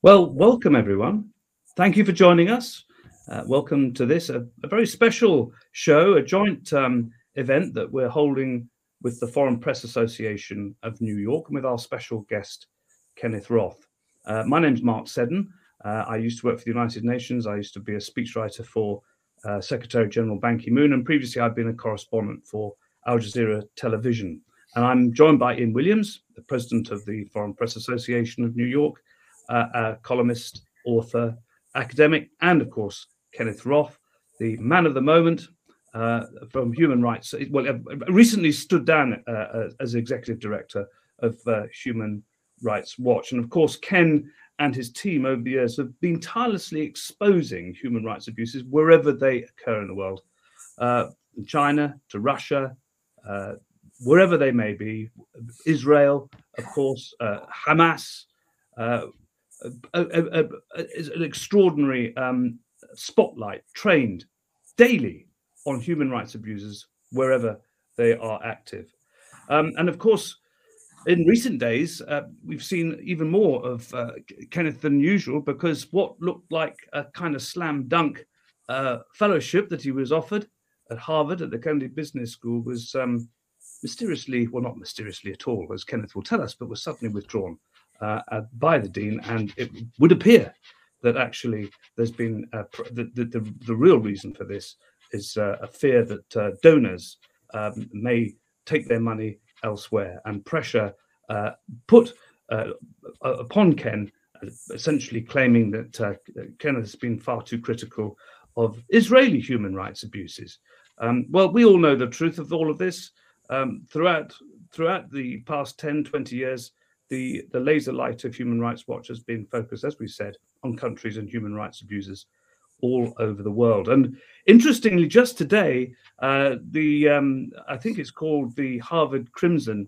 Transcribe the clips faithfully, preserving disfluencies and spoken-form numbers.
Well, welcome everyone. Thank you for joining us. Uh, welcome to this, a, a very special show, a joint um, event that we're holding with the Foreign Press Association of New York and with our special guest, Kenneth Roth. Uh, my name's Mark Seddon. Uh, I used to work for the United Nations. I used to be a speechwriter for uh, Secretary General Ban Ki-moon, and previously I've been a correspondent for Al Jazeera Television. And I'm joined by Ian Williams, the president of the Foreign Press Association of New York, Uh, a columnist, author, academic, and of course, Kenneth Roth, the man of the moment uh, from Human Rights. Well, uh, recently stood down uh, as executive director of uh, Human Rights Watch. And of course, Ken and his team over the years have been tirelessly exposing human rights abuses wherever they occur in the world, uh, from China to Russia, uh, wherever they may be, Israel, of course, uh, Hamas, uh, A, a, a, an extraordinary um, spotlight trained daily on human rights abusers wherever they are active. Um, and of course, in recent days, uh, we've seen even more of uh, Kenneth than usual, because what looked like a kind of slam dunk uh, fellowship that he was offered at Harvard at the Kennedy Business School was um, mysteriously, well, not mysteriously at all, as Kenneth will tell us, but was suddenly withdrawn Uh, uh, by the dean, and it would appear that actually there's been uh, the, the, the the real reason for this is uh, a fear that uh, donors um, may take their money elsewhere, and pressure uh, put uh, upon Ken, essentially claiming that uh, Ken has been far too critical of Israeli human rights abuses. Um, well, we all know the truth of all of this. Um, throughout throughout the past ten, twenty years, The, the laser light of Human Rights Watch has been focused, as we said, on countries and human rights abusers all over the world. And interestingly, just today, uh, the um, I think it's called the Harvard Crimson,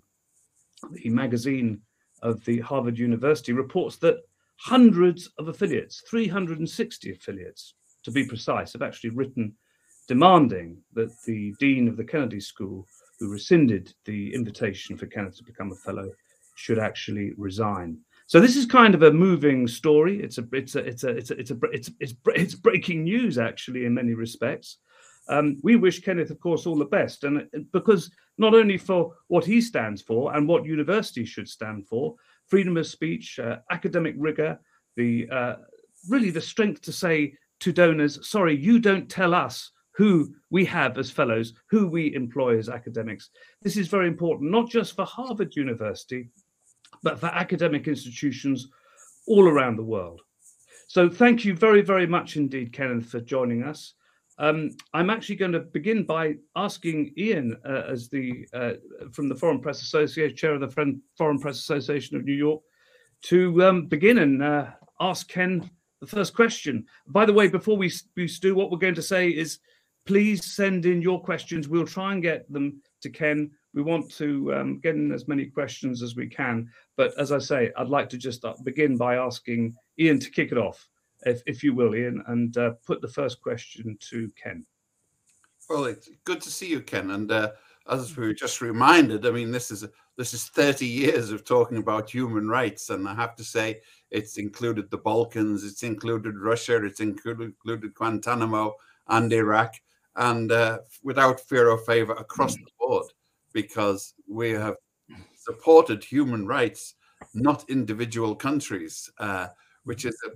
the magazine of the Harvard University, reports that hundreds of affiliates, three hundred sixty affiliates to be precise, have actually written demanding that the dean of the Kennedy School, who rescinded the invitation for Kenneth to become a fellow, should actually resign. So this is kind of a moving story. It's a it's a it's a it's a it's a, it's, it's, it's breaking news, actually, in many respects. Um, we wish Kenneth, of course, all the best, and because not only for what he stands for and what universities should stand for, freedom of speech, uh, academic rigor, the uh, really the strength to say to donors, sorry, you don't tell us who we have as fellows, who we employ as academics. This is very important, not just for Harvard University, but for academic institutions all around the world. So thank you very, very much indeed, Kenneth, for joining us. Um, I'm actually going to begin by asking Ian, uh, as the uh, from the Foreign Press Association, chair of the Foreign Press Association of New York, to um, begin and uh, ask Ken the first question. By the way, before we, we do, what we're going to say is, please send in your questions. We'll try and get them to Ken. We want to um, get in as many questions as we can. But as I say, I'd like to just begin by asking Ian to kick it off, if, if you will, Ian, and uh, put the first question to Ken. Well, it's good to see you, Ken. And uh, as we were just reminded, I mean, this is a, this is thirty years of talking about human rights. And I have to say, it's included the Balkans, it's included Russia, it's included, included Guantanamo and Iraq, and uh, without fear or favor across the board, because we have supported human rights, not individual countries, uh, which is a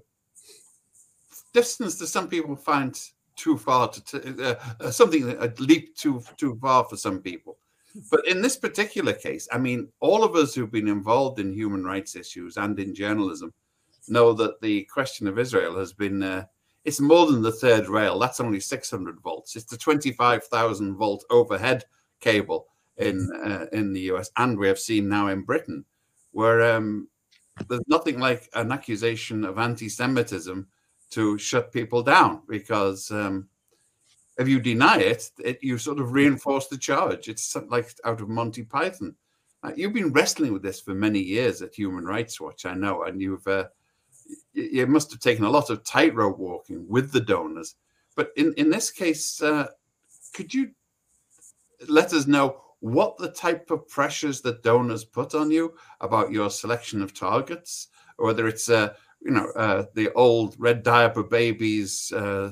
distance that some people find too far to t- uh, uh, something that a leap too too far for some people. But in this particular case, I mean, all of us who've been involved in human rights issues and in journalism know that the question of Israel has been uh, it's more than the third rail. That's only six hundred volts. It's the twenty-five thousand volt overhead cable in uh, in the U S, and we have seen now in Britain, where um, there's nothing like an accusation of anti-Semitism to shut people down, because um, if you deny it, it, you sort of reinforce the charge. It's like out of Monty Python. Uh, you've been wrestling with this for many years at Human Rights Watch, I know, and you've uh, you must have taken a lot of tightrope walking with the donors. But in, in this case, uh, could you let us know what the type of pressures that donors put on you about your selection of targets, or whether it's uh, you know, uh, the old red diaper babies uh,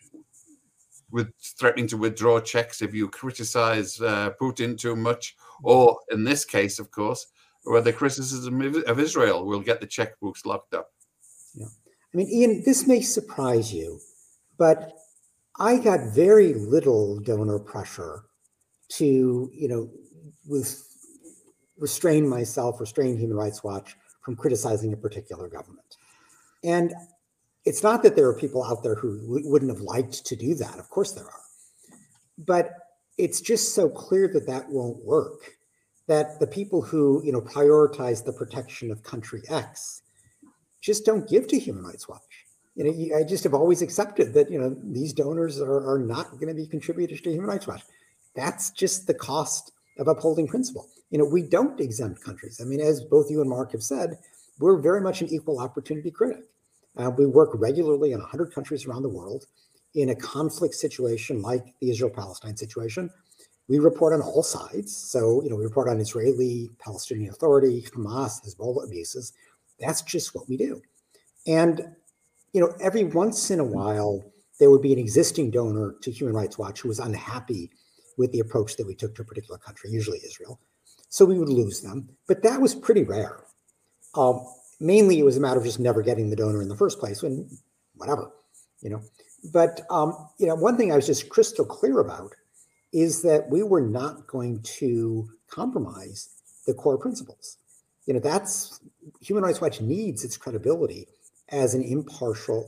with threatening to withdraw checks if you criticize uh, Putin too much, or in this case, of course, where the criticism of Israel will get the checkbooks locked up. Yeah. I mean, Ian, this may surprise you, but I got very little donor pressure to, you know, with restrain myself, restrain Human Rights Watch from criticizing a particular government. And it's not that there are people out there who wouldn't have liked to do that. Of course there are. But it's just so clear that that won't work, that the people who, you know, prioritize the protection of country X just don't give to Human Rights Watch. You know, I just have always accepted that, you know, these donors are, are not going to be contributors to Human Rights Watch. That's just the cost of upholding principle. You know, we don't exempt countries. I mean, as both you and Mark have said, we're very much an equal opportunity critic. Uh, we work regularly in one hundred countries around the world. In a conflict situation like the Israel-Palestine situation, we report on all sides. So, you know, we report on Israeli, Palestinian Authority, Hamas, Hezbollah abuses. That's just what we do. And, you know, every once in a while, there would be an existing donor to Human Rights Watch who was unhappy with the approach that we took to a particular country, usually Israel. So we would lose them. But that was pretty rare. Um, mainly, it was a matter of just never getting the donor in the first place, when whatever, you know. But, um, you know, one thing I was just crystal clear about is that we were not going to compromise the core principles. You know, that's, Human Rights Watch needs its credibility as an impartial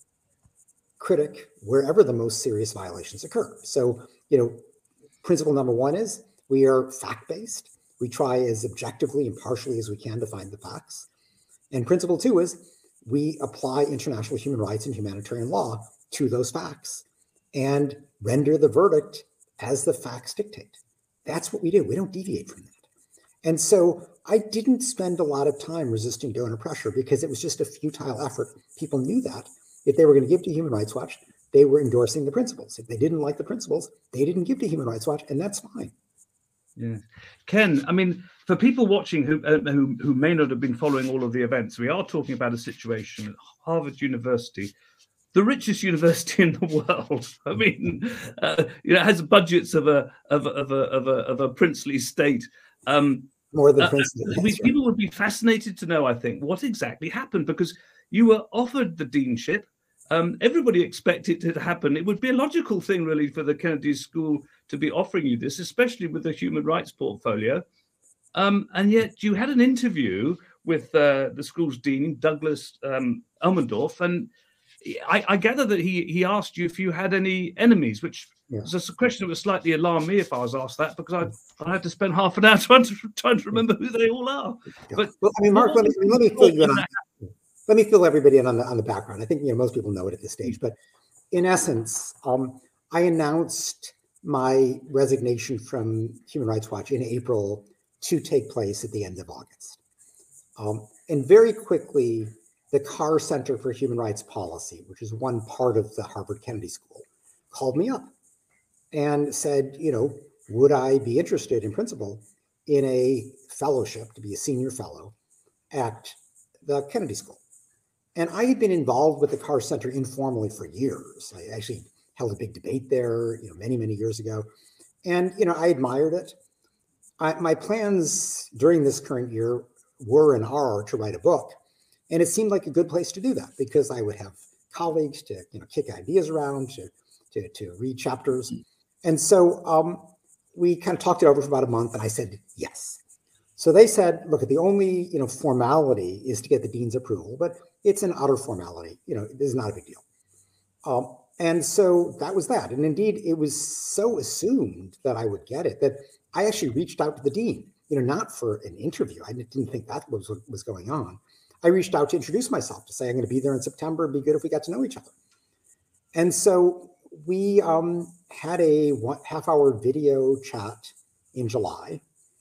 critic wherever the most serious violations occur. So, you know, principle number one is we are fact-based. We try as objectively and partially as we can to find the facts. And principle two is we apply international human rights and humanitarian law to those facts and render the verdict as the facts dictate. That's what we do. We don't deviate from that. And so I didn't spend a lot of time resisting donor pressure because it was just a futile effort. People knew that. If they were going to give to Human Rights Watch, they were endorsing the principles. If they didn't like the principles, they didn't give to Human Rights Watch, and that's fine. Yeah. Ken, I mean, for people watching who, uh, who who may not have been following all of the events, we are talking about a situation at Harvard University, the richest university in the world. I mean, uh, you know, it has budgets of a of a, of a of a of a princely state. Um, More than uh, princely. we, people would be fascinated to know, I think, what exactly happened, because you were offered the deanship. Um, everybody expected it to happen. It would be a logical thing, really, for the Kennedy School to be offering you this, especially with the human rights portfolio. Um, and yet you had an interview with uh, the school's dean, Douglas um, Elmendorf, and I, I gather that he he asked you if you had any enemies, which yeah. was a question that would slightly alarm me if I was asked that, because I I had to spend half an hour trying to trying to remember who they all are. Yeah. But well, I mean, Mark, let me, let me fill you in on let me fill everybody in on the on the background. I think you know most people know it at this stage, but in essence, um, I announced my resignation from Human Rights Watch in April to take place at the end of August. Um, and very quickly, the Carr Center for Human Rights Policy, which is one part of the Harvard Kennedy School, called me up and said, you know, would I be interested in principle in a fellowship to be a senior fellow at the Kennedy School? And I had been involved with the Carr Center informally for years. I actually held a big debate there, you know, many, many years ago. And, you know, I admired it. I, my plans during this current year were and are to write a book. And it seemed like a good place to do that because I would have colleagues to, you know, kick ideas around, to, to, to read chapters. And so um, we kind of talked it over for about a month and I said, yes. So they said, look, the only, you know, formality is to get the dean's approval, but it's an utter formality. You know, this is not a big deal. Um, and so that was that. And indeed, it was so assumed that I would get it that I actually reached out to the dean, you know, not for an interview. I didn't think that was what was going on. I reached out to introduce myself, to say I'm going to be there in September. It'd be good if we got to know each other. And so we um, had a one, half hour video chat in July.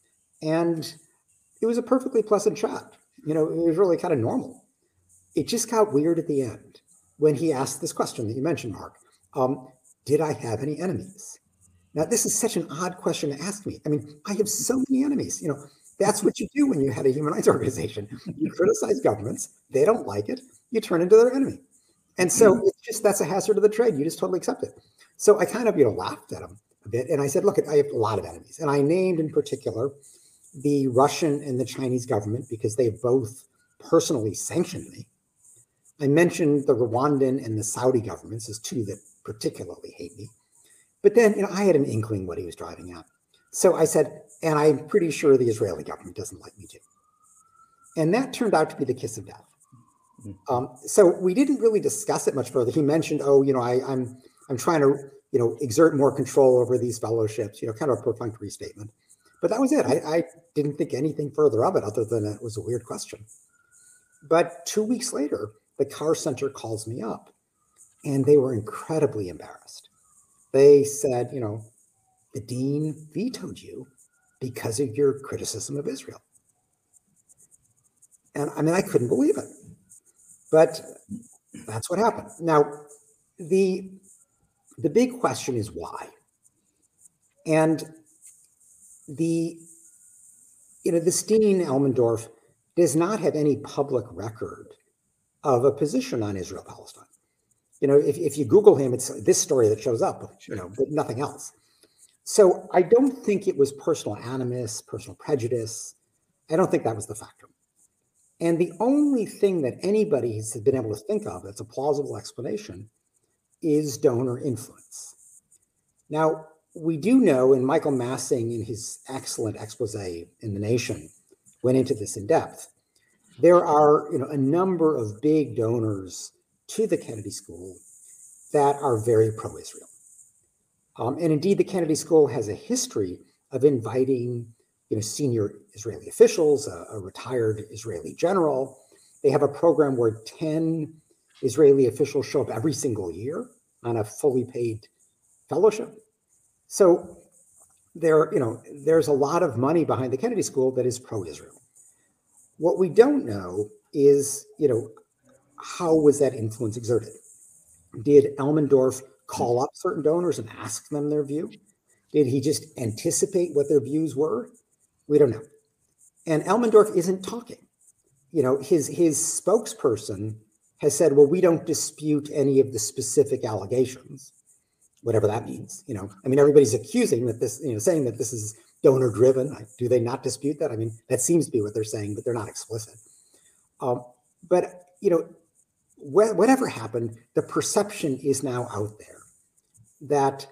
And it was a perfectly pleasant chat. You know, it was really kind of normal. It just got weird at the end when he asked this question that you mentioned, Mark. Um, did I have any enemies? Now, this is such an odd question to ask me. I mean, I have so many enemies. You know, That's what you do when you had a human rights organization. You criticize governments, they don't like it, you turn into their enemy. And so it's just, that's a hazard of the trade. You just totally accept it. So I kind of, you know, laughed at him a bit. And I said, look, I have a lot of enemies. And I named in particular the Russian and the Chinese government because they both personally sanctioned me. I mentioned the Rwandan and the Saudi governments as two that particularly hate me. But then, you know, I had an inkling what he was driving at. So I said, and I'm pretty sure the Israeli government doesn't like me too. And that turned out to be the kiss of death. Um, so we didn't really discuss it much further. He mentioned, oh, you know, I, I'm I'm trying to, you know, exert more control over these fellowships, you know, kind of a perfunctory statement. But that was it. I, I didn't think anything further of it other than it was a weird question. But two weeks later, the Carr Center calls me up and they were incredibly embarrassed. They said, you know, the dean vetoed you because of your criticism of Israel. And I mean, I couldn't believe it. But that's what happened. Now, the, the big question is why? And the, you know, this dean, Elmendorf, does not have any public record of a position on Israel-Palestine. You know, if, if you Google him, it's this story that shows up, you know, but nothing else. So I don't think it was personal animus, personal prejudice. I don't think that was the factor. And the only thing that anybody has been able to think of that's a plausible explanation is donor influence. Now, we do know, and Michael Massing in his excellent expose in The Nation went into this in depth, there are, you know, a number of big donors to the Kennedy School that are very pro-Israel. Um, and indeed, the Kennedy School has a history of inviting, you know, senior Israeli officials, a, a retired Israeli general. They have a program where ten Israeli officials show up every single year on a fully paid fellowship. So there, you know, there's a lot of money behind the Kennedy School that is pro-Israel. What we don't know is, you know, how was that influence exerted? Did Elmendorf call up certain donors and ask them their view? Did he just anticipate what their views were? We don't know. And Elmendorf isn't talking. You know, his, his spokesperson has said, well, we don't dispute any of the specific allegations, whatever that means. You know, I mean, everybody's accusing that this, you know, saying that this is donor driven. Do they not dispute that? I mean, that seems to be what they're saying, but they're not explicit. Um, but, you know, wh whatever happened, the perception is now out there that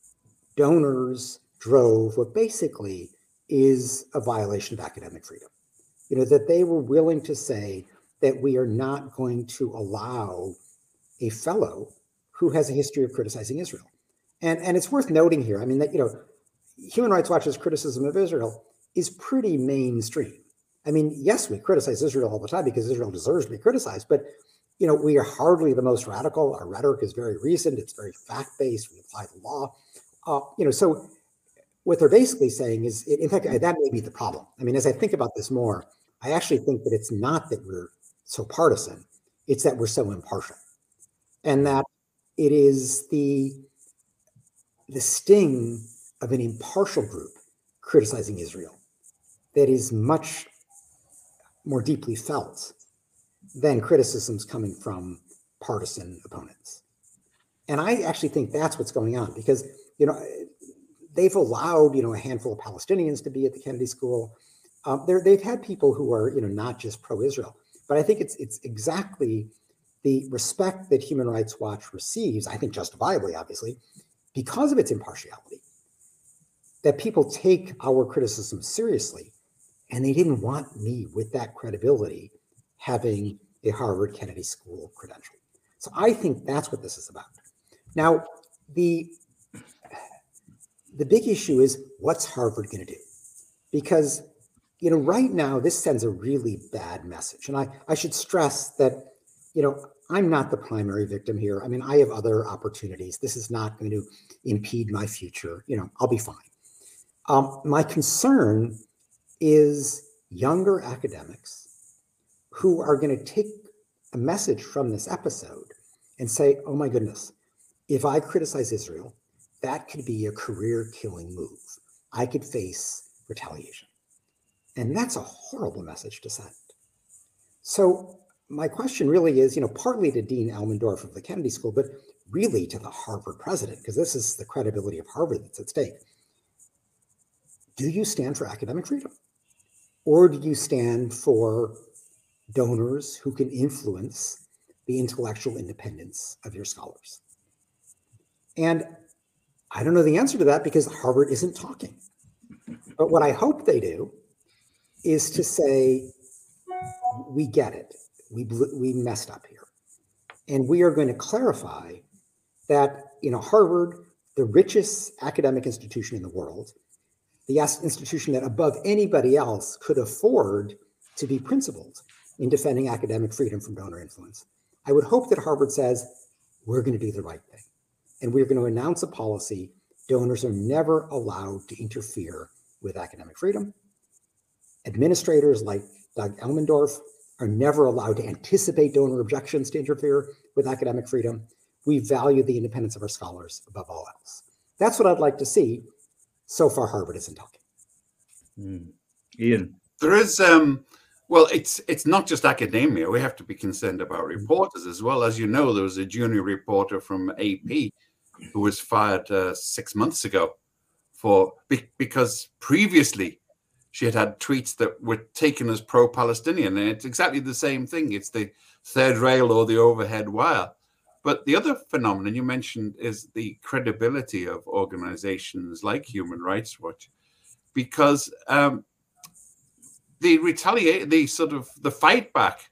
donors drove what basically is a violation of academic freedom. You know, that they were willing to say that we are not going to allow a fellow who has a history of criticizing Israel. And, and it's worth noting here, I mean, that, you know, Human Rights Watch's criticism of Israel is pretty mainstream. I mean, yes, we criticize Israel all the time because Israel deserves to be criticized, but, you know, we are hardly the most radical. Our rhetoric is very recent. It's very fact-based. We apply the law. Uh, you know, so what they're basically saying is, in fact, that may be the problem. I mean, as I think about this more, I actually think that it's not that we're so partisan. It's that we're so impartial. And that it is the, the sting of an impartial group criticizing Israel that is much more deeply felt than criticisms coming from partisan opponents. And I actually think that's what's going on because, you know, they've allowed, you know, a handful of Palestinians to be at the Kennedy School. Um, they've had people who are, you know, not just pro-Israel, but I think it's it's exactly the respect that Human Rights Watch receives, I think justifiably, obviously, because of its impartiality, that people take our criticism seriously, and they didn't want me with that credibility having a Harvard Kennedy School credential. So I think that's what this is about. Now, the, the big issue is what's Harvard going to do? Because, you know, right now, this sends a really bad message. And I, I should stress that, you know, I'm not the primary victim here. I mean, I have other opportunities. This is not going to impede my future. You know, I'll be fine. Um, my concern is younger academics who are going to take a message from this episode and say, oh my goodness, if I criticize Israel, that could be a career-killing move. I could face retaliation. And that's a horrible message to send. So my question really is, you know, partly to Dean Elmendorf of the Kennedy School, but really to the Harvard president, because this is the credibility of Harvard that's at stake. Do you stand for academic freedom? Or do you stand for donors who can influence the intellectual independence of your scholars? And I don't know the answer to that because Harvard isn't talking. But what I hope they do is to say, we get it. We, we messed up here. And we are going to clarify that, you know, Harvard, the richest academic institution in the world, the institution that above anybody else could afford to be principled in defending academic freedom from donor influence. I would hope that Harvard says, we're going to do the right thing. And we're going to announce a policy. Donors are never allowed to interfere with academic freedom. Administrators like Doug Elmendorf are never allowed to anticipate donor objections to interfere with academic freedom. We value the independence of our scholars above all else. That's what I'd like to see. So far, Harvard isn't talking. Mm. Ian. There is, um, well, it's it's not just academia. We have to be concerned about reporters as well. As you know, there was a junior reporter from A P who was fired uh, six months ago for be, because previously she had had tweets that were taken as pro-Palestinian. And it's exactly the same thing. It's the third rail or the overhead wire. But the other phenomenon you mentioned is the credibility of organizations like Human Rights Watch, because um, the retaliate, the sort of the fight back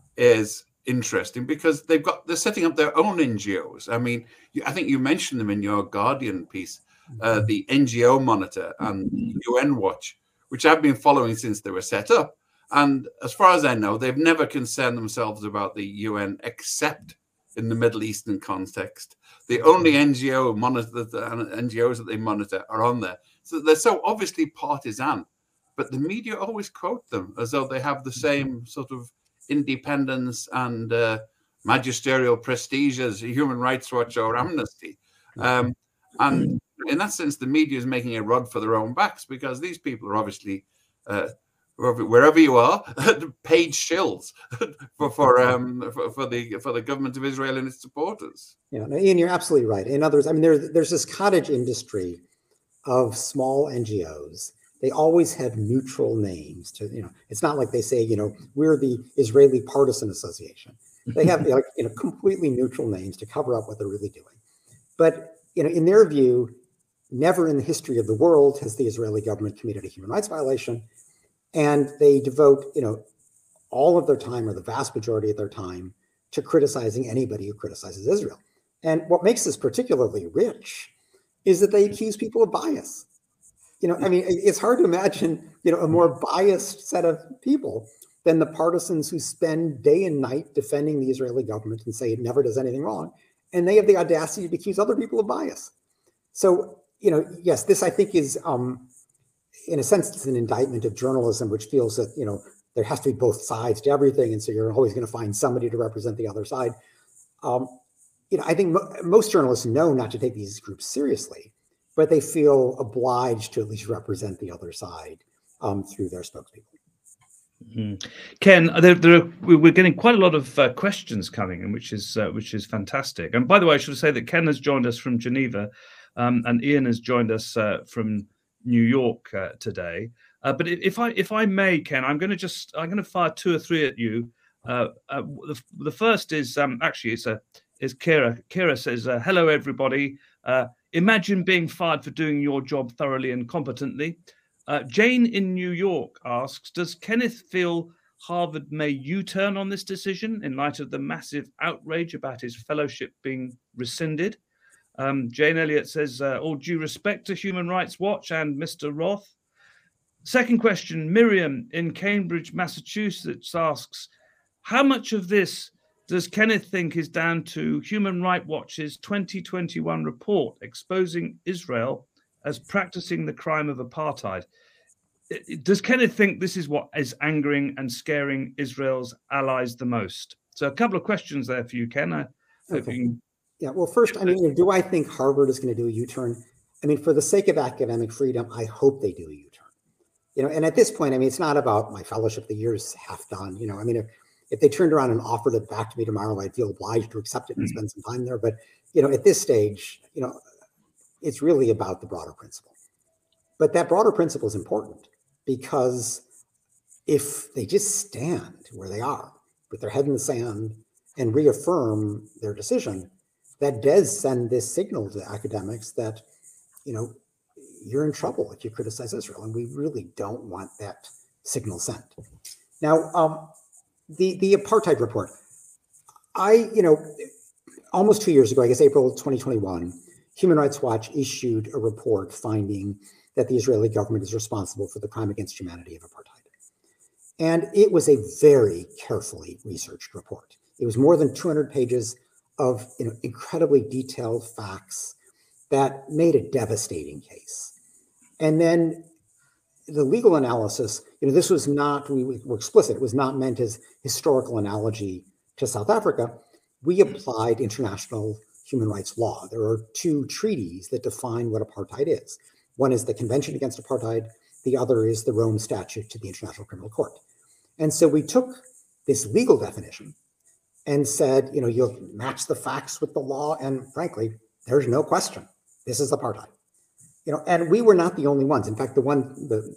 is interesting because they've got they're setting up their own N G Os. I mean, you, I think you mentioned them in your Guardian piece, uh, the N G O Monitor and U N Watch, which I've been following since they were set up. And as far as I know, they've never concerned themselves about the U N except in the Middle Eastern context. The only N G O monitor, the N G Os that they monitor are on there. So they're so obviously partisan, but the media always quote them as though they have the same sort of independence and uh, magisterial prestige as Human Rights Watch or Amnesty. Um, and in that sense, the media is making a rod for their own backs because these people are obviously uh, wherever you are, paid shills for for um for, for the for the government of Israel and its supporters. Yeah, no, Ian, you're absolutely right. In other words, I mean, there's there's this cottage industry of small N G Os. They always have neutral names. To you know, it's not like they say, you know, we're the Israeli Partisan Association. They have like you know completely neutral names to cover up what they're really doing. But you know, in their view, never in the history of the world has the Israeli government committed a human rights violation. And they devote, you know, all of their time or the vast majority of their time to criticizing anybody who criticizes Israel. And what makes this particularly rich is that they accuse people of bias. You know, I mean, it's hard to imagine, you know, a more biased set of people than the partisans who spend day and night defending the Israeli government and say it never does anything wrong. And they have the audacity to accuse other people of bias. So, you know, yes, this I think is, um, in a sense, it's an indictment of journalism, which feels that, you know, there has to be both sides to everything. And so you're always going to find somebody to represent the other side. Um, you know, I think mo most journalists know not to take these groups seriously, but they feel obliged to at least represent the other side um, through their spokespeople. Mm-hmm. Ken, there, there are, we're getting quite a lot of uh, questions coming in, which is uh, which is fantastic. And by the way, I should say that Ken has joined us from Geneva, um, and Ian has joined us uh, from New York uh, today. Uh, but if I if I may, Ken, I'm going to just I'm going to fire two or three at you. Uh, uh, the, the first is um, actually it's a is Kira. Kira says, uh, "Hello, everybody. Uh, imagine being fired for doing your job thoroughly and competently." Uh, Jane in New York asks, "Does Kenneth feel Harvard may U-turn on this decision in light of the massive outrage about his fellowship being rescinded?" Um, Jane Elliott says, uh, "All due respect to Human Rights Watch and Mister Roth." Second question, Miriam in Cambridge, Massachusetts asks, "How much of this does Kenneth think is down to Human Rights Watch's twenty twenty-one report exposing Israel as practicing the crime of apartheid? Does Kenneth think this is what is angering and scaring Israel's allies the most?" So a couple of questions there for you, Ken. I hope Okay. you can... Yeah, well, first, I mean, do I think Harvard is going to do a U-turn? I mean, for the sake of academic freedom, I hope they do a U-turn. You know, and at this point, I mean, it's not about my fellowship, the year's half done. You know, I mean, if, if they turned around and offered it back to me tomorrow, I'd feel obliged to accept it and spend some time there. But, you know, at this stage, you know, it's really about the broader principle. But that broader principle is important because if they just stand where they are with their head in the sand and reaffirm their decision, that does send this signal to academics that, you know, you're in trouble if you criticize Israel. And we really don't want that signal sent. Now, um, the, the apartheid report, I, you know, almost two years ago, I guess April twenty twenty-one, Human Rights Watch issued a report finding that the Israeli government is responsible for the crime against humanity of apartheid. And it was a very carefully researched report. It was more than two hundred pages of, you know, incredibly detailed facts that made a devastating case. And then the legal analysis, you know, this was not, we were explicit, it was not meant as historical analogy to South Africa. We applied international human rights law. There are two treaties that define what apartheid is. One is the Convention Against Apartheid. The other is the Rome Statute to the International Criminal Court. And so we took this legal definition and said, you know, you'll match the facts with the law. And frankly, there's no question. This is apartheid. You know, and we were not the only ones. In fact, the one, the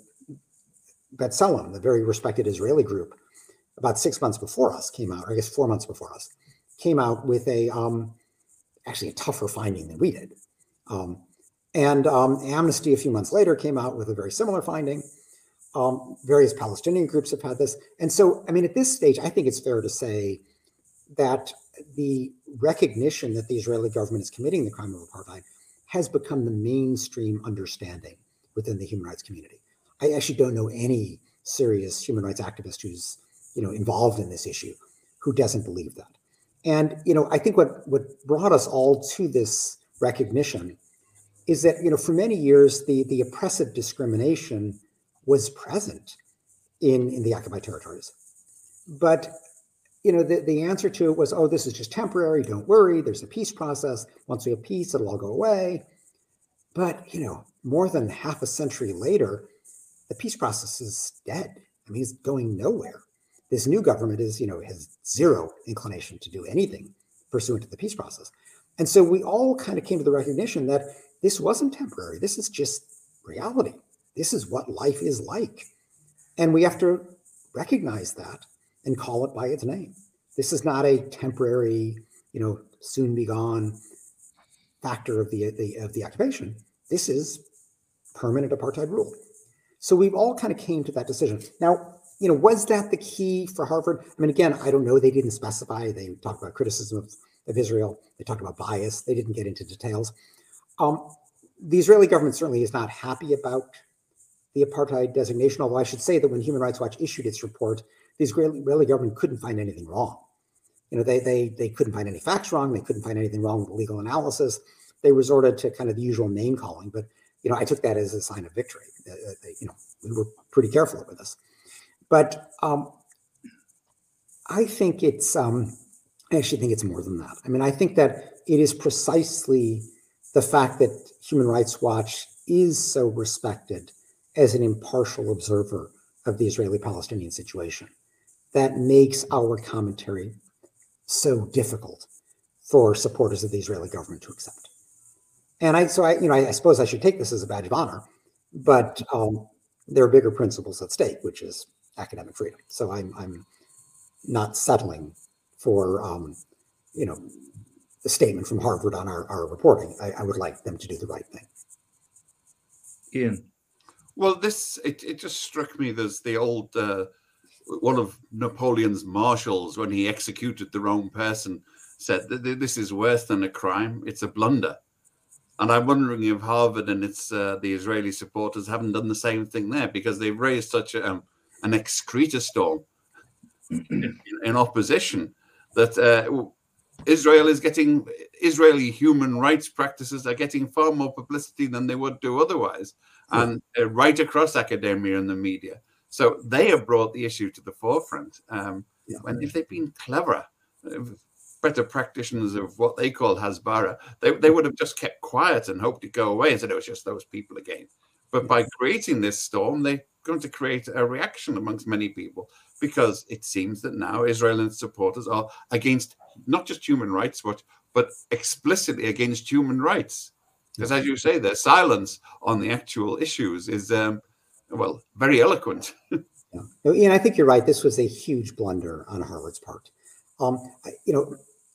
B'Tselem, the very respected Israeli group, about six months before us came out, or I guess four months before us, came out with a, um, actually a tougher finding than we did. Um, and um, Amnesty a few months later came out with a very similar finding. Um, various Palestinian groups have had this. And so, I mean, at this stage, I think it's fair to say that the recognition that the Israeli government is committing the crime of apartheid has become the mainstream understanding within the human rights community. I actually don't know any serious human rights activist who's, you know, involved in this issue who doesn't believe that. And, you know, I think what, what brought us all to this recognition is that, you know, for many years, the, the oppressive discrimination was present in, in the occupied territories. But, you know, the, the answer to it was, oh, this is just temporary. Don't worry. There's a peace process. Once we have peace, it'll all go away. But, you know, more than half a century later, the peace process is dead. I mean, it's going nowhere. This new government is, you know, has zero inclination to do anything pursuant to the peace process. And so we all kind of came to the recognition that this wasn't temporary. This is just reality. This is what life is like. And we have to recognize that and call it by its name. This is not a temporary, you know, soon be gone factor of the, the of the occupation. This is permanent apartheid rule. So we've all kind of came to that decision. Now, you know, was that the key for Harvard? I mean, again, I don't know. They didn't specify. They talked about criticism of, of Israel. They talked about bias. They didn't get into details. Um, the Israeli government certainly is not happy about the apartheid designation, although I should say that when Human Rights Watch issued its report, the Israeli government couldn't find anything wrong. You know, they, they, they couldn't find any facts wrong. They couldn't find anything wrong with the legal analysis. They resorted to kind of the usual name calling, but, you know, I took that as a sign of victory. Uh, they, you know, we were pretty careful with this. But um, I think it's, um, I actually think it's more than that. I mean, I think that it is precisely the fact that Human Rights Watch is so respected as an impartial observer of the Israeli-Palestinian situation that makes our commentary so difficult for supporters of the Israeli government to accept. And I, so I, you know, I, I suppose I should take this as a badge of honor, but um, there are bigger principles at stake, which is academic freedom. So I'm, I'm not settling for, um, you know, the statement from Harvard on our, our reporting. I, I would like them to do the right thing. Ian. Well, this, it, it just struck me as the old, uh, one of Napoleon's marshals, when he executed the wrong person, said that this is worse than a crime. It's a blunder. And I'm wondering if Harvard and its uh, the Israeli supporters haven't done the same thing there, because they've raised such a, um, an excreta storm in, in opposition that uh, Israel is getting, Israeli human rights practices are getting far more publicity than they would do otherwise, yeah. and uh, right across academia and the media. So they have brought the issue to the forefront. Um, yeah. When if they'd been cleverer, better practitioners of what they call Hasbara, they, they would have just kept quiet and hoped to go away and said it was just those people again. But by creating this storm, they going to create a reaction amongst many people, because it seems that now Israel and its supporters are against not just human rights, but, but explicitly against human rights. Because as you say, their silence on the actual issues is, um, well, very eloquent. Yeah. No, Ian, I think you're right. This was a huge blunder on Harvard's part. Um, I, you know,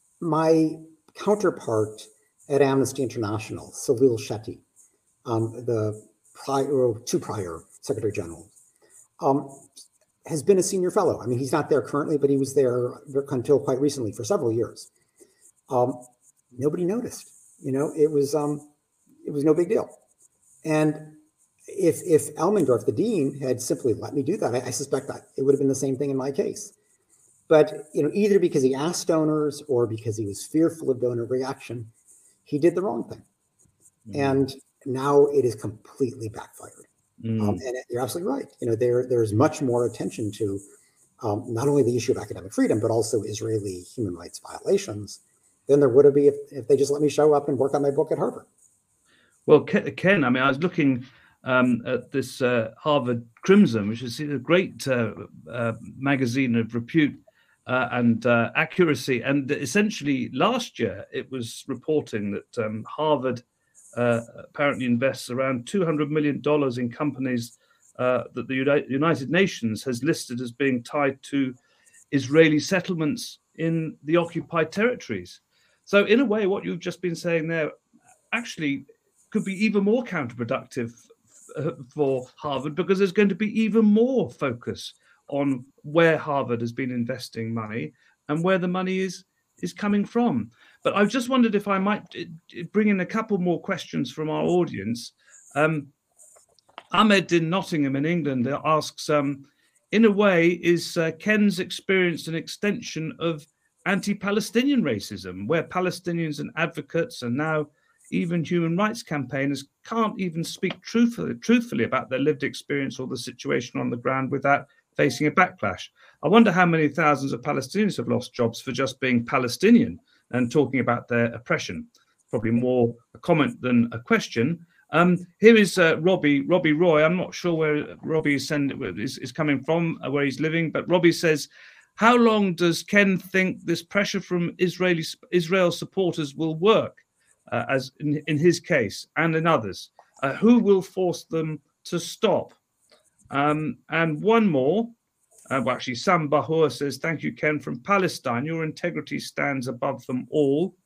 my counterpart at Amnesty International, Salil Shetty, um, the prior, two prior Secretary General, um, has been a senior fellow. I mean, he's not there currently, but he was there until quite recently for several years. Um, nobody noticed. You know, it was um, it was no big deal. And if if Elmendorf, the dean, had simply let me do that, I, I suspect that it would have been the same thing in my case. But you know, either because he asked donors or because he was fearful of donor reaction, he did the wrong thing. Mm. And now it is completely backfired. Mm. Um, and you're absolutely right. You know, there there's much more attention to um, not only the issue of academic freedom, but also Israeli human rights violations than there would have been if, if they just let me show up and work on my book at Harvard. Well, Ken, I mean, I was looking um, at this uh, Harvard Crimson, which is a great uh, uh, magazine of repute uh, and uh, accuracy. And essentially, last year, it was reporting that um, Harvard uh, apparently invests around two hundred million dollars in companies uh, that the Uni- United Nations has listed as being tied to Israeli settlements in the occupied territories. So in a way, what you've just been saying there actually could be even more counterproductive uh, for Harvard, because there's going to be even more focus on where Harvard has been investing money and where the money is is coming from. But I just wondered if I might bring in a couple more questions from our audience. Um, Ahmed in Nottingham in England asks, um, in a way, is uh, Ken's experience an extension of anti-Palestinian racism, where Palestinians and advocates and now even human rights campaigners can't even speak truthfully, truthfully about their lived experience or the situation on the ground without facing a backlash? I wonder how many thousands of Palestinians have lost jobs for just being Palestinian and talking about their oppression. Probably more a comment than a question. Um, here is uh, Robbie, Robbie Roy. I'm not sure where Robbie is, send, is, is coming from, uh, where he's living, but Robbie says, how long does Ken think this pressure from Israeli Israel supporters will work, uh, as in, in his case and in others? Uh, who will force them to stop? Um, and one more, uh, well, actually, Sam Bahur says, thank you, Ken, from Palestine. Your integrity stands above them all.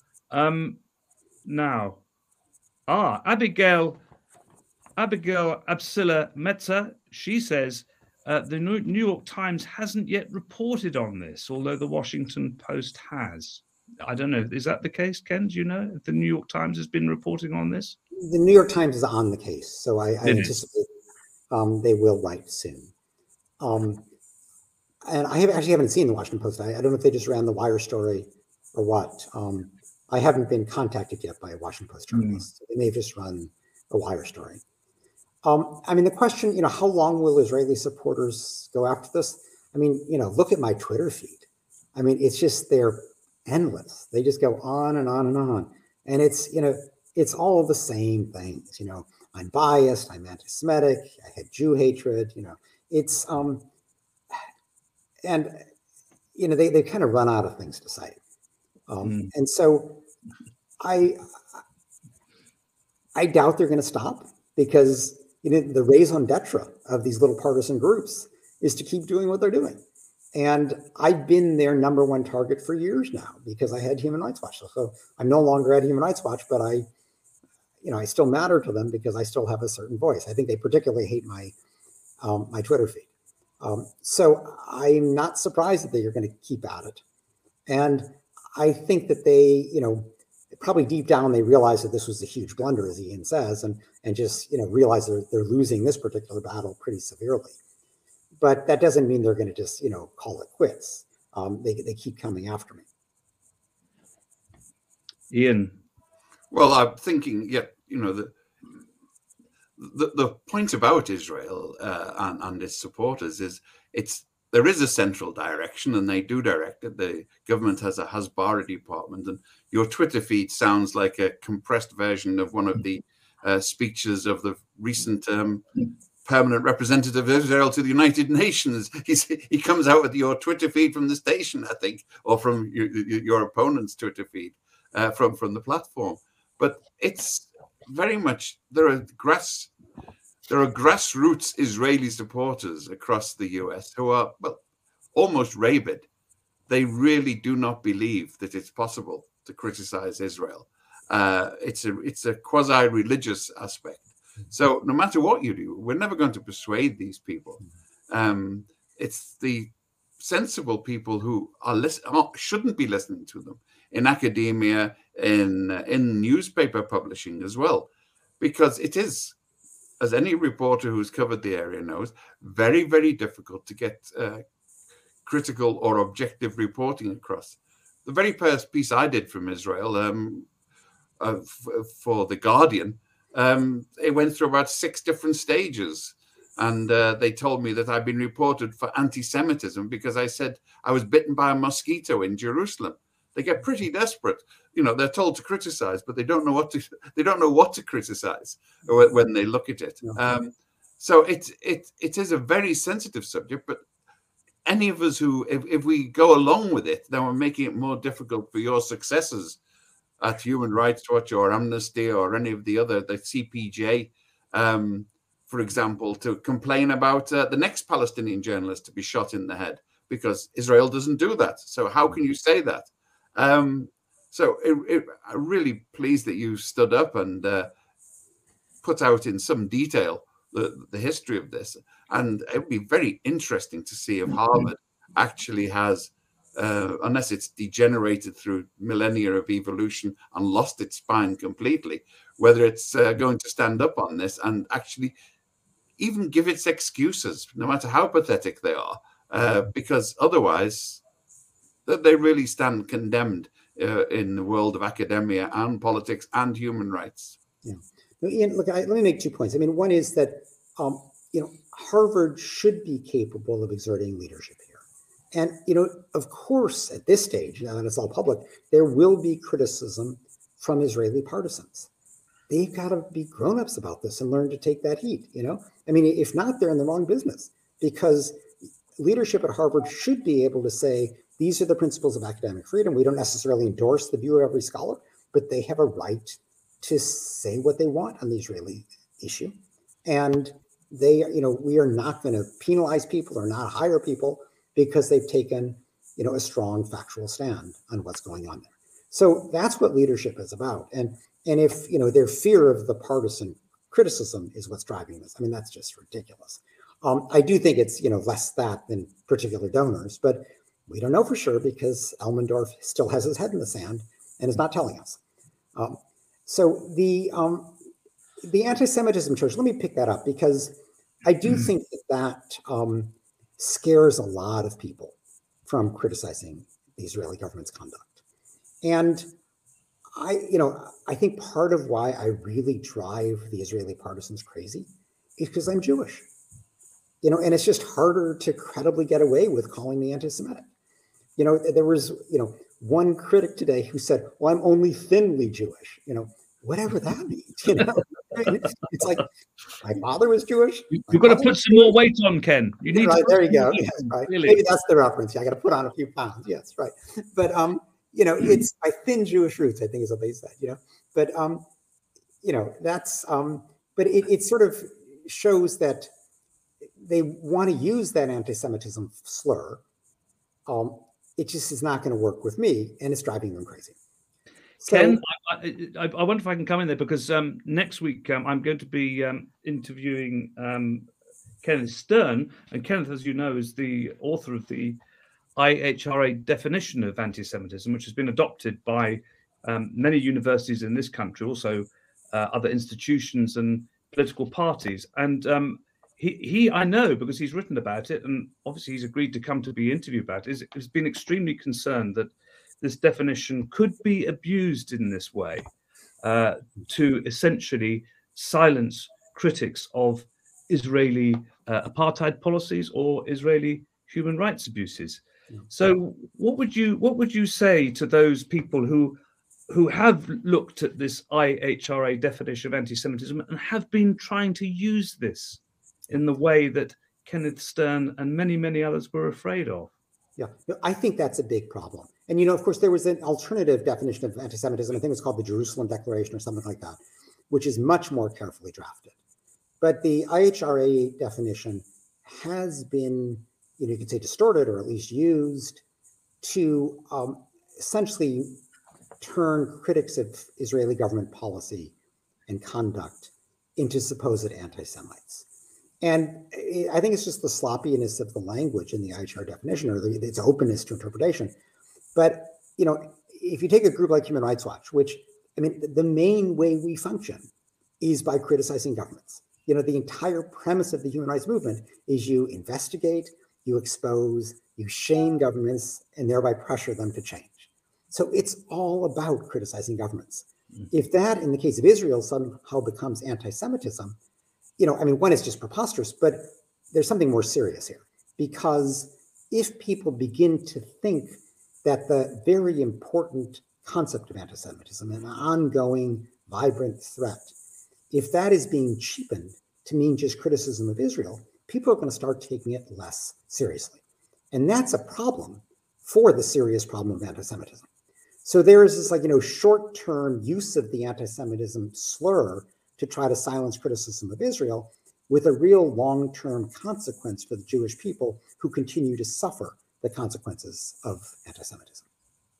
Um, now, ah, Abigail, Abigail Absilla Metza, she says, uh, the New York Times hasn't yet reported on this, although the Washington Post has. I don't know. Is that the case, Ken? Do you know if the New York Times has been reporting on this? The New York Times is on the case, so I, I anticipate um, they will write soon. Um, and I have, actually haven't seen the Washington Post. I, I don't know if they just ran the Wire story or what. Um, I haven't been contacted yet by a Washington Post journalist. Mm. So they may have just run a Wire story. Um, I mean, the question, you know, how long will Israeli supporters go after this? I mean, you know, look at my Twitter feed. I mean, it's just, they're endless. They just go on and on and on. And it's, you know, it's all the same things. You know, I'm biased, I'm anti-Semitic, I had Jew hatred, you know, it's, um, and, you know, they, they kind of run out of things to say. Um, mm. And so I, I doubt they're going to stop, because, you know, the raison d'etre of these little partisan groups is to keep doing what they're doing. And I've been their number one target for years now, because I had Human Rights Watch. So, so I'm no longer at Human Rights Watch, but I, you know, I still matter to them because I still have a certain voice. I think they particularly hate my, um, my Twitter feed. Um, so I'm not surprised that they're going to keep at it. And I think that they, you know, probably deep down, they realize that this was a huge blunder, as Ian says, and, and just, you know, realize they're, they're losing this particular battle pretty severely. But that doesn't mean they're going to just, you know, call it quits. Um, they, they keep coming after me. Ian. Well, I'm thinking, yeah, you know, the the, the point about Israel uh, and, and its supporters is it's there is a central direction, and they do direct it. The government has a Hasbara department, and your Twitter feed sounds like a compressed version of one of the uh, speeches of the recent um, permanent representative of Israel to the United Nations. He's, he comes out with your Twitter feed from the station, I think, or from your, your opponent's Twitter feed uh, from, from the platform. But it's very much, there are grass, there are grassroots Israeli supporters across the U S who are, well, almost rabid. They really do not believe that it's possible to criticize Israel. Uh, it's a it's a quasi-religious aspect. So no matter what you do, we're never going to persuade these people. Um, it's the sensible people who are listen shouldn't be listening to them in academia, in uh, in newspaper publishing as well, because it is, as any reporter who's covered the area knows, very very difficult to get uh, critical or objective reporting across. The very first piece I did from Israel um, uh, for The Guardian, um, it went through about six different stages. And uh, they told me that I'd been reported for anti-Semitism because I said I was bitten by a mosquito in Jerusalem. They get pretty desperate. You know, they're told to criticize, but they don't know what to, they don't know what to criticize when they look at it. Um, so it, it, it is a very sensitive subject, but any of us who, if, if we go along with it, then we're making it more difficult for your successors at Human Rights Watch or Amnesty or any of the other, the C P J, um, for example, to complain about uh, the next Palestinian journalist to be shot in the head, because Israel doesn't do that. So how can you say that? Um, so it, it, I'm really pleased that you stood up and uh, put out in some detail the, the history of this. And it would be very interesting to see if Harvard actually has, uh, unless it's degenerated through millennia of evolution and lost its spine completely, whether it's uh, going to stand up on this and actually even give its excuses, no matter how pathetic they are, uh, because otherwise they really stand condemned uh, in the world of academia and politics and human rights. Yeah. Now, Ian, look, I, let me make two points. I mean, one is that, um, you know, Harvard should be capable of exerting leadership here. And, you know, of course, at this stage, now that it's all public, there will be criticism from Israeli partisans. They've got to be grown-ups about this and learn to take that heat, you know? I mean, if not, they're in the wrong business, because leadership at Harvard should be able to say, these are the principles of academic freedom. We don't necessarily endorse the view of every scholar, but they have a right to say what they want on the Israeli issue. And they, you know, we are not going to penalize people or not hire people because they've taken, you know, a strong factual stand on what's going on there. So that's what leadership is about. And and if, you know, their fear of the partisan criticism is what's driving this, I mean, that's just ridiculous. Um, I do think it's, you know, less that than particular donors, but we don't know for sure because Elmendorf still has his head in the sand and is not telling us. Um, so the um, the anti-Semitism charge, let me pick that up, because I do mm-hmm. think that that um, scares a lot of people from criticizing the Israeli government's conduct. And I, you know, I think part of why I really drive the Israeli partisans crazy is because I'm Jewish. You know, and it's just harder to credibly get away with calling me anti-Semitic. You know, there was, you know, one critic today who said, well, I'm only thinly Jewish, you know, whatever that means, you know. It's like, my father was Jewish. You've got to put some more weight on, Ken. You need right, to there you go. Yes, right. Really? Maybe that's the reference. I got to put on a few pounds. Yes, right. But, um, you know, it's my thin Jewish roots, I think is what they said, you know. But, um, you know, that's, um, but it, it sort of shows that they want to use that anti-Semitism slur. Um, it just is not going to work with me, and it's driving them crazy. So, Ken, I, I, I wonder if I can come in there, because um, next week um, I'm going to be um, interviewing um, Kenneth Stern, and Kenneth, as you know, is the author of the I H R A definition of anti-Semitism, which has been adopted by um, many universities in this country, also uh, other institutions and political parties. And um, he, he, I know, because he's written about it, and obviously he's agreed to come to be interviewed about it, is, has been extremely concerned that this definition could be abused in this way uh, to essentially silence critics of Israeli uh, apartheid policies or Israeli human rights abuses. So what would you what would you say to those people who who have looked at this I H R A definition of anti-Semitism and have been trying to use this? in the way that Kenneth Stern and many, many others were afraid of? Yeah, I think that's a big problem. And, you know, of course, there was an alternative definition of anti-Semitism. I think it was called the Jerusalem Declaration or something like that, which is much more carefully drafted. But the I H R A definition has been, you know, you could say distorted or at least used to um, essentially turn critics of Israeli government policy and conduct into supposed anti-Semites. And I think it's just the sloppiness of the language in the I H R definition, or the, its openness to interpretation. But, you know, if you take a group like Human Rights Watch, which, I mean, the main way we function is by criticizing governments. You know, the entire premise of the human rights movement is you investigate, you expose, you shame governments, and thereby pressure them to change. So it's all about criticizing governments. If that, in the case of Israel, somehow becomes anti-Semitism, you know, I mean, one is just preposterous, but there's something more serious here. Because if people begin to think that the very important concept of anti-Semitism, an ongoing, vibrant threat, if that is being cheapened to mean just criticism of Israel, people are going to start taking it less seriously. And that's a problem for the serious problem of anti-Semitism. So there is this, like, you know, short-term use of the anti-Semitism slur to try to silence criticism of Israel, with a real long-term consequence for the Jewish people who continue to suffer the consequences of anti-Semitism.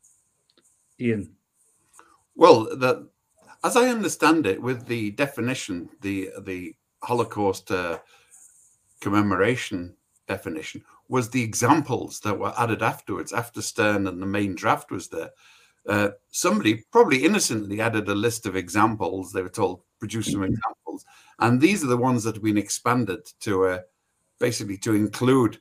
Ian. Well, the, as I understand it, with the definition, the the Holocaust uh, commemoration definition was the examples that were added afterwards, after Stern and the main draft was there. Uh, somebody probably innocently added a list of examples. They were told, produce some examples. And these are the ones that have been expanded to uh, basically to include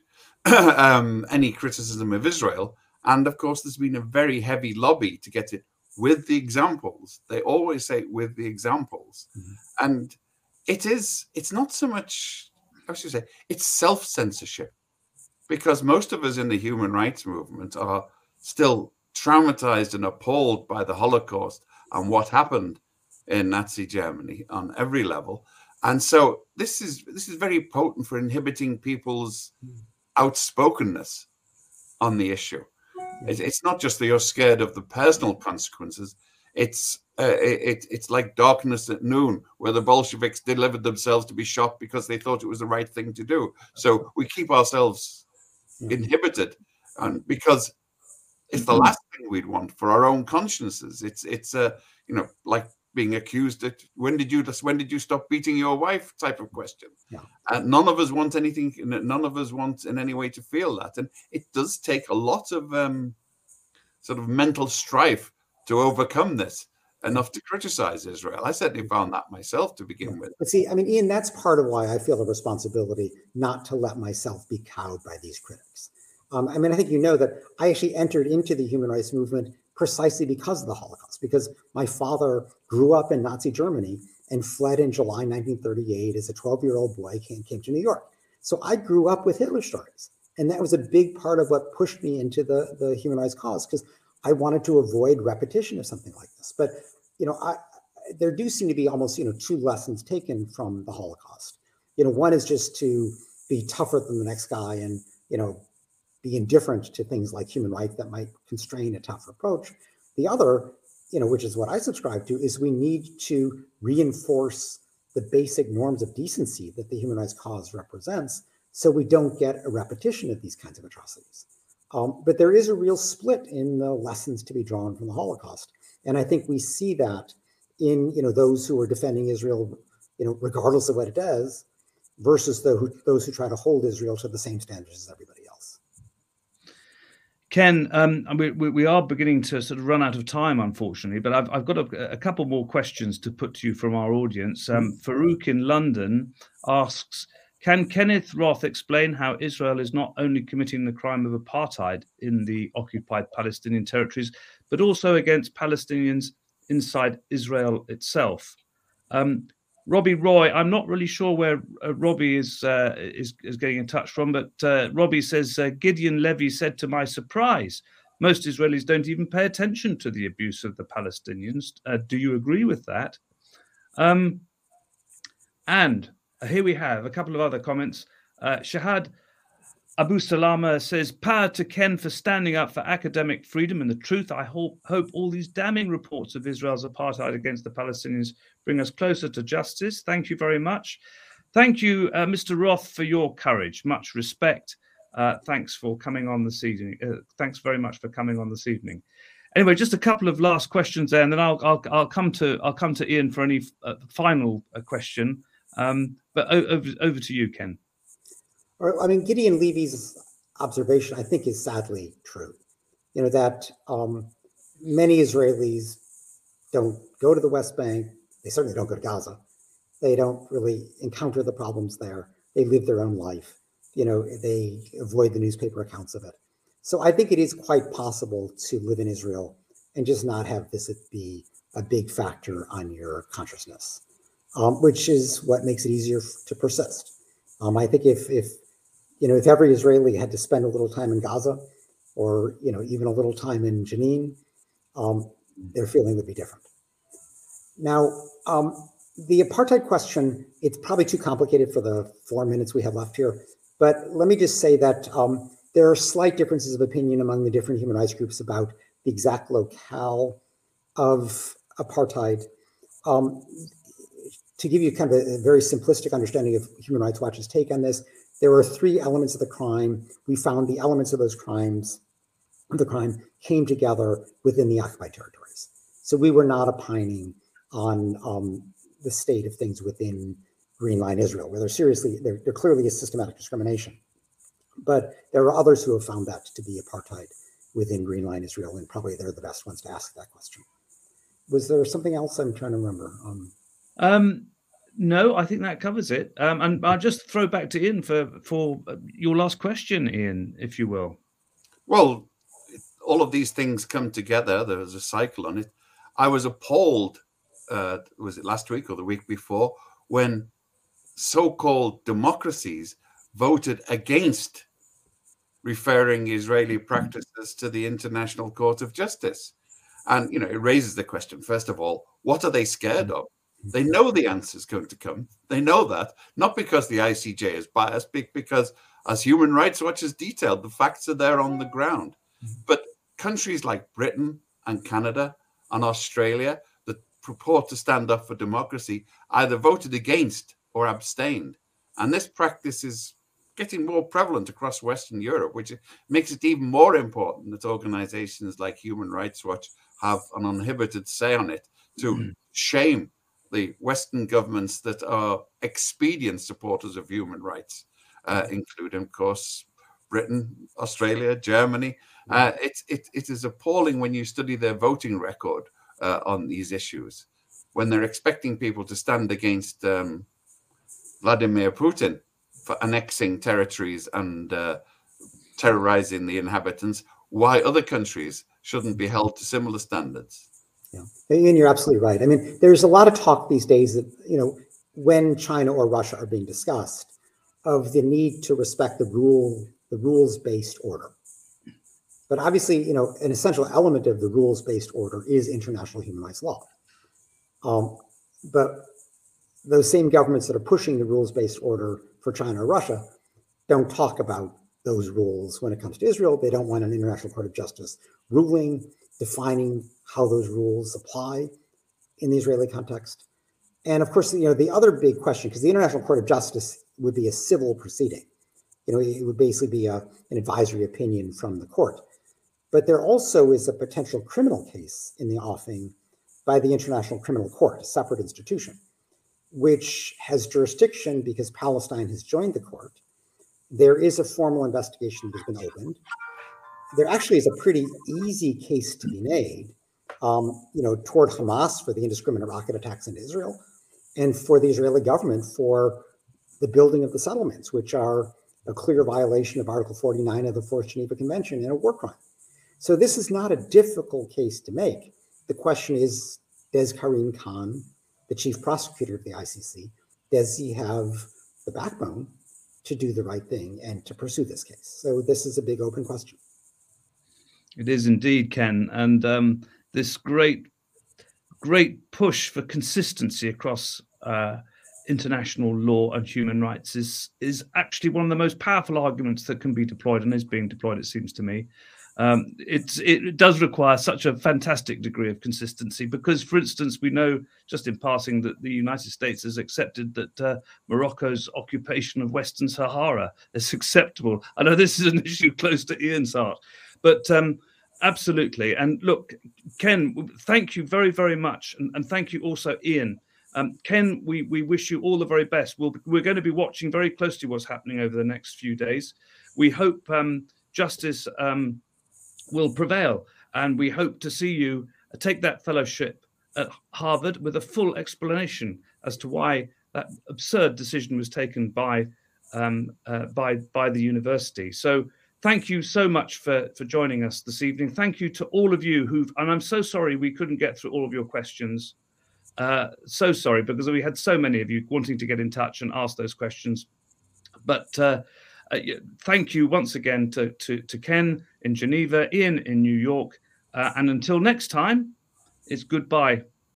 um, any criticism of Israel. And of course, there's been a very heavy lobby to get it with the examples. They always say with the examples. Mm-hmm. And it is, it's not so much, how should I say, it's self-censorship. Because most of us in the human rights movement are still traumatized and appalled by the Holocaust and what happened in Nazi Germany on every level. And so this is this is very potent for inhibiting people's outspokenness on the issue. It, it's not just that you're scared of the personal consequences. It's uh, it, it's like darkness at noon, where the Bolsheviks delivered themselves to be shot because they thought it was the right thing to do. So we keep ourselves inhibited, and because it's the last thing we'd want for our own consciences. It's it's a uh, you know, like being accused of when did you when did you stop beating your wife type of question. Yeah. And none of us want anything. None of us want in any way to feel that, and it does take a lot of um, sort of mental strife to overcome this enough to criticize Israel. I certainly found that myself to begin yeah. with. But see, I mean, Ian, that's part of why I feel a responsibility not to let myself be cowed by these critics. Um, I mean, I think you know that I actually entered into the human rights movement precisely because of the Holocaust, because my father grew up in Nazi Germany and fled in July nineteen thirty-eight as a twelve-year-old boy, came, came to New York. So I grew up with Hitler stories. And that was a big part of what pushed me into the, the human rights cause, because I wanted to avoid repetition of something like this. But, you know, I, there do seem to be almost, you know, two lessons taken from the Holocaust. You know, one is just to be tougher than the next guy and, you know, be indifferent to things like human rights that might constrain a tougher approach. The other, you know, which is what I subscribe to, is we need to reinforce the basic norms of decency that the human rights cause represents, so we don't get a repetition of these kinds of atrocities. Um, but there is a real split in the lessons to be drawn from the Holocaust. And I think we see that in, you know, those who are defending Israel, you know, regardless of what it does, versus the, who, those who try to hold Israel to the same standards as everybody else. Ken, um, we, we are beginning to sort of run out of time, unfortunately, but I've, I've got a, a couple more questions to put to you from our audience. Um, Farouk in London asks, can Kenneth Roth explain how Israel is not only committing the crime of apartheid in the occupied Palestinian territories, but also against Palestinians inside Israel itself? Um, Robbie Roy, I'm not really sure where uh, Robbie is, uh, is is getting in touch from, but uh, Robbie says, uh, Gideon Levy said to my surprise, most Israelis don't even pay attention to the abuse of the Palestinians. Uh, do you agree with that? Um, and here we have a couple of other comments. Uh, Shahad Abu Salama says, power to Ken for standing up for academic freedom and the truth. I hope, hope all these damning reports of Israel's apartheid against the Palestinians bring us closer to justice. Thank you very much. Thank you, uh, Mister Roth, for your courage. Much respect. Uh, thanks for coming on this evening. Uh, thanks very much for coming on this evening. Anyway, just a couple of last questions there, and then I'll I'll, I'll come to I'll come to Ian for any uh, final uh, question. Um, but over over to you, Ken. Or, I mean, Gideon Levy's observation, I think, is sadly true. You know, that um, many Israelis don't go to the West Bank. They certainly don't go to Gaza. They don't really encounter the problems there. They live their own life. You know, they avoid the newspaper accounts of it. So I think it is quite possible to live in Israel and just not have this be a big factor on your consciousness, um, which is what makes it easier to persist. Um, I think if, if, you know, if every Israeli had to spend a little time in Gaza or, you know, even a little time in Jenin, um, their feeling would be different. Now, um, the apartheid question, it's probably too complicated for the four minutes we have left here, but let me just say that um, there are slight differences of opinion among the different human rights groups about the exact locale of apartheid. Um, to give you kind of a, a very simplistic understanding of Human Rights Watch's take on this, there were three elements of the crime. We found the elements of those crimes, the crime came together within the occupied territories. So we were not opining on um, the state of things within Green Line Israel, where there seriously, there, there clearly is systematic discrimination. But there are others who have found that to be apartheid within Green Line Israel, and probably they're the best ones to ask that question. Was there something else I'm trying to remember? Um, um, no, I think that covers it. Um, and I'll just throw back to Ian for, for your last question, Ian, if you will. Well, all of these things come together. There's a cycle on it. I was appalled, uh, was it last week or the week before, when so-called democracies voted against referring Israeli practices to the International Court of Justice. And, you know, it raises the question, first of all, what are they scared of? They know the answer is going to come. They know that, not because the I C J is biased, because as Human Rights Watch has detailed, the facts are there on the ground. But countries like Britain and Canada and Australia that purport to stand up for democracy either voted against or abstained. And this practice is getting more prevalent across Western Europe, which makes it even more important that organizations like Human Rights Watch have an uninhibited say on it to mm-hmm. shame the Western governments that are expedient supporters of human rights, uh, including, of course, Britain, Australia, Germany. Uh, it, it, it is appalling when you study their voting record uh, on these issues, when they're expecting people to stand against um, Vladimir Putin for annexing territories and uh, terrorizing the inhabitants, why other countries shouldn't be held to similar standards. Yeah, and you're absolutely right. I mean, there's a lot of talk these days that, you know, when China or Russia are being discussed, of the need to respect the rule, the rules-based order. But obviously, you know, an essential element of the rules-based order is international human rights law. Um, but those same governments that are pushing the rules-based order for China or Russia don't talk about those rules when it comes to Israel. They don't want an International Court of Justice ruling, defining how those rules apply in the Israeli context. And of course, you know, the other big question, because the International Court of Justice would be a civil proceeding. You know, it would basically be a, an advisory opinion from the court. But there also is a potential criminal case in the offing by the International Criminal Court, a separate institution, which has jurisdiction because Palestine has joined the court. There is a formal investigation that has been opened. There actually is a pretty easy case to be made, um, you know, toward Hamas for the indiscriminate rocket attacks in Israel, and for the Israeli government for the building of the settlements, which are a clear violation of Article forty-nine of the Fourth Geneva Convention and a war crime. So this is not a difficult case to make. The question is, does Karim Khan, the chief prosecutor of the I C C, does he have the backbone to do the right thing and to pursue this case? So this is a big open question. It is indeed, Ken. And um, this great, great push for consistency across uh, international law and human rights is is actually one of the most powerful arguments that can be deployed and is being deployed, it seems to me. Um, it's, it does require such a fantastic degree of consistency because, for instance, we know just in passing that the United States has accepted that uh, Morocco's occupation of Western Sahara is acceptable. I know this is an issue close to Ian's heart, but um, absolutely. And look, Ken, thank you very, very much. And, and thank you also, Ian. Um, Ken, we, we wish you all the very best. We'll, we're going to be watching very closely what's happening over the next few days. We hope um, justice um, will prevail, and we hope to see you take that fellowship at Harvard with a full explanation as to why that absurd decision was taken by um, uh, by by the university. So thank you so much for for joining us this evening. Thank you to all of you who've, and I'm so sorry we couldn't get through all of your questions. Uh, so sorry, because we had so many of you wanting to get in touch and ask those questions. But uh, uh, thank you once again to, to, to Ken in Geneva, Ian in New York. Uh, and until next time, it's goodbye.